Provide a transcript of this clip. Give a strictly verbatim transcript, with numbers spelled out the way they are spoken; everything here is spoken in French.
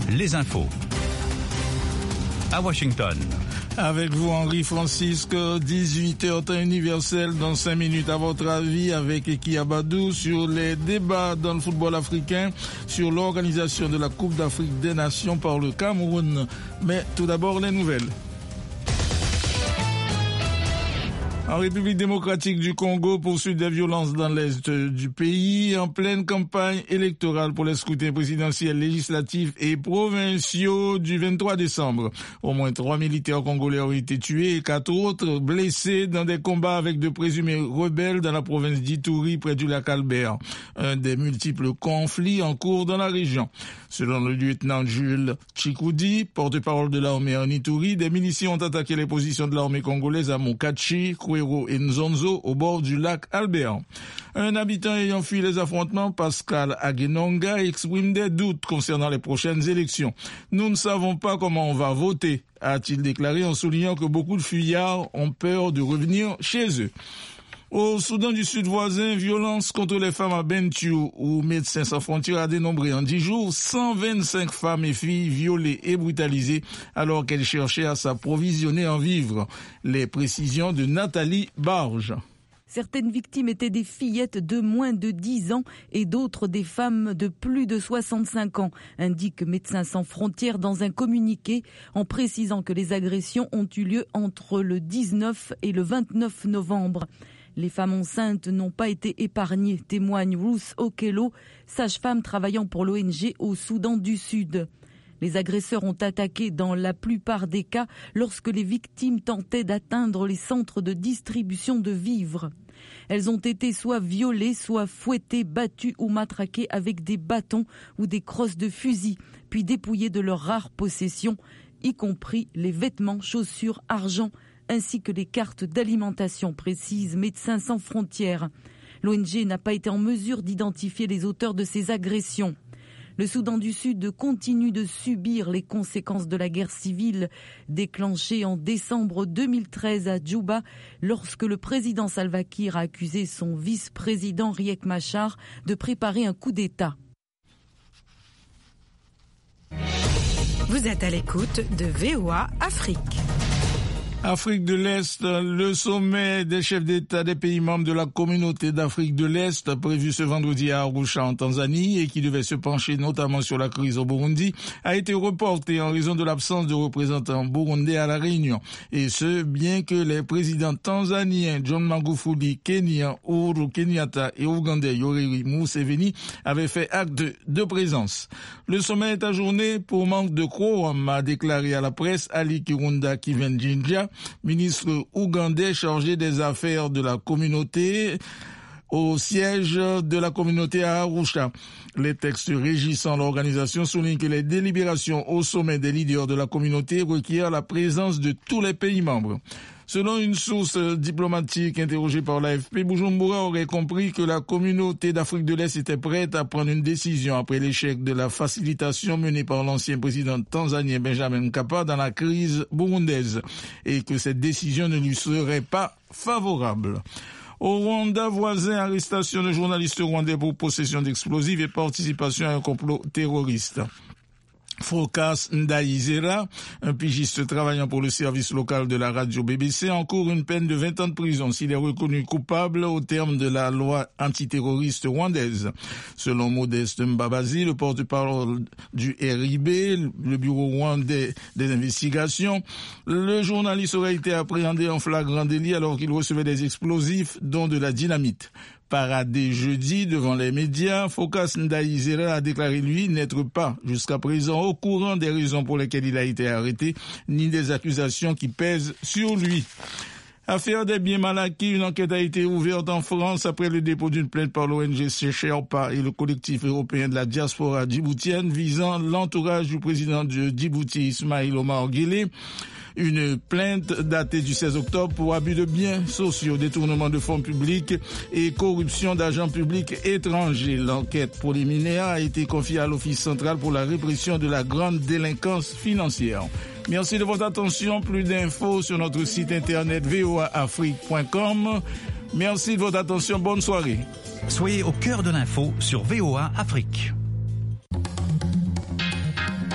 les infos. À Washington. Avec vous, Henri Francisque, dix-huit heures temps universel, dans cinq minutes à votre avis, avec Eki Abadou, sur les débats dans le football africain, sur l'organisation de la Coupe d'Afrique des Nations par le Cameroun. Mais tout d'abord, les nouvelles. En République démocratique du Congo, poursuite des violences dans l'est du pays, en pleine campagne électorale pour les scrutins présidentiels, législatifs et provinciaux du vingt-trois décembre. Au moins trois militaires congolais ont été tués et quatre autres blessés dans des combats avec de présumés rebelles dans la province d'Ituri, près du lac Albert. Un des multiples conflits en cours dans la région. Selon le lieutenant Jules Chikoudi, porte-parole de l'armée en Ituri, des miliciens ont attaqué les positions de l'armée congolaise à Mokachi, et Nzonzo au bord du lac Albert. Un habitant ayant fui les affrontements, Pascal Agenonga, exprime des doutes concernant les prochaines élections. Nous ne savons pas comment on va voter, a-t-il déclaré en soulignant que beaucoup de fuyards ont peur de revenir chez eux. Au Soudan du Sud voisin, violence contre les femmes à Bentiu, où Médecins sans frontières a dénombré en dix jours cent vingt-cinq femmes et filles violées et brutalisées alors qu'elles cherchaient à s'approvisionner en vivres. Les précisions de Nathalie Barge. Certaines victimes étaient des fillettes de moins de dix ans et d'autres des femmes de plus de soixante-cinq ans, indique Médecins sans frontières dans un communiqué en précisant que les agressions ont eu lieu entre le dix-neuf et le vingt-neuf novembre. Les femmes enceintes n'ont pas été épargnées, témoigne Ruth Okello, sage-femme travaillant pour l'O N G au Soudan du Sud. Les agresseurs ont attaqué dans la plupart des cas lorsque les victimes tentaient d'atteindre les centres de distribution de vivres. Elles ont été soit violées, soit fouettées, battues ou matraquées avec des bâtons ou des crosses de fusil, puis dépouillées de leurs rares possessions, y compris les vêtements, chaussures, argent, ainsi que les cartes d'alimentation, précise Médecins sans frontières. L'O N G n'a pas été en mesure d'identifier les auteurs de ces agressions. Le Soudan du Sud continue de subir les conséquences de la guerre civile déclenchée en décembre deux mille treize à Djouba lorsque le président Salva Kiir a accusé son vice-président Riek Machar de préparer un coup d'État. Vous êtes à l'écoute de V O A Afrique. Afrique de l'Est, le sommet des chefs d'État des pays membres de la communauté d'Afrique de l'Est, prévu ce vendredi à Arusha en Tanzanie et qui devait se pencher notamment sur la crise au Burundi, a été reporté en raison de l'absence de représentants burundais à la réunion. Et ce, bien que les présidents tanzaniens John Magufuli, Kenyan Uhuru Kenyatta et ougandais Yoweri Museveni avaient fait acte de présence. Le sommet est ajourné pour manque de quorum, a déclaré à la presse Ali Kirunda Kivenjinja, ministre ougandais chargé des affaires de la communauté au siège de la communauté à Arusha. Les textes régissant l'organisation soulignent que les délibérations au sommet des leaders de la communauté requièrent la présence de tous les pays membres. Selon une source diplomatique interrogée par l'A F P, Bujumbura aurait compris que la communauté d'Afrique de l'Est était prête à prendre une décision après l'échec de la facilitation menée par l'ancien président tanzanien Benjamin Mkapa dans la crise burundaise et que cette décision ne lui serait pas favorable. Au Rwanda voisin, arrestation de journalistes rwandais pour possession d'explosifs et participation à un complot terroriste. Phocas Ndayizera, un pigiste travaillant pour le service local de la radio B B C, encourt une peine de vingt ans de prison s'il est reconnu coupable au terme de la loi antiterroriste rwandaise. Selon Modeste Mbabazi, le porte-parole du R I B, le bureau rwandais des investigations, le journaliste aurait été appréhendé en flagrant délit alors qu'il recevait des explosifs, dont de la dynamite. Paradé jeudi devant les médias, Phocas Ndayizera a déclaré lui n'être pas jusqu'à présent au courant des raisons pour lesquelles il a été arrêté, ni des accusations qui pèsent sur lui. Affaire des biens mal acquis, une enquête a été ouverte en France après le dépôt d'une plainte par l'O N G Sherpa et le collectif européen de la diaspora djiboutienne visant l'entourage du président de Djibouti, Ismaïl Omar Guelleh. Une plainte datée du seize octobre pour abus de biens sociaux, détournement de fonds publics et corruption d'agents publics étrangers. L'enquête préliminaire a été confiée à l'Office central pour la répression de la grande délinquance financière. Merci de votre attention. Plus d'infos sur notre site internet v o a afrique point com. Merci de votre attention. Bonne soirée. Soyez au cœur de l'info sur V O A Afrique.